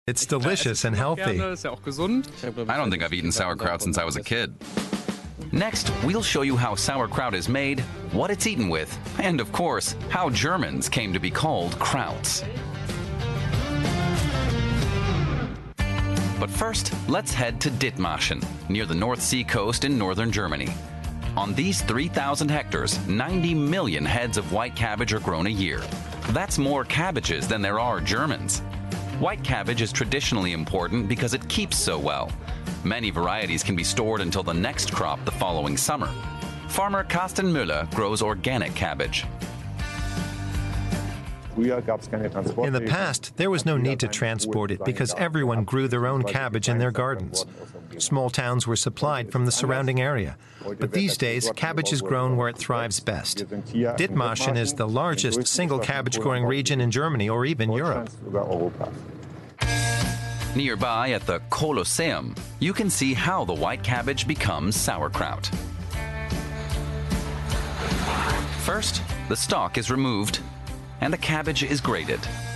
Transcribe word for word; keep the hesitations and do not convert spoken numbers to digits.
It's delicious and healthy. I don't think I've eaten sauerkraut since I was a kid. Next, we'll show you how sauerkraut is made, what it's eaten with, and of course, how Germans came to be called krauts. But first, let's head to Dithmarschen, near the North Sea coast in northern Germany. On these three thousand hectares, ninety million heads of white cabbage are grown a year. That's more cabbages than there are Germans. White cabbage is traditionally important because it keeps so well. Many varieties can be stored until the next crop the following summer. Farmer Carsten Müller grows organic cabbage. In the past, there was no need to transport it because everyone grew their own cabbage in their gardens. Small towns were supplied from the surrounding area. But these days, cabbage is grown where it thrives best. Dithmarschen is the largest single cabbage-growing region in Germany or even Europe. Nearby at the Colosseum, you can see how the white cabbage becomes sauerkraut. First, the stalk is removed and the cabbage is grated.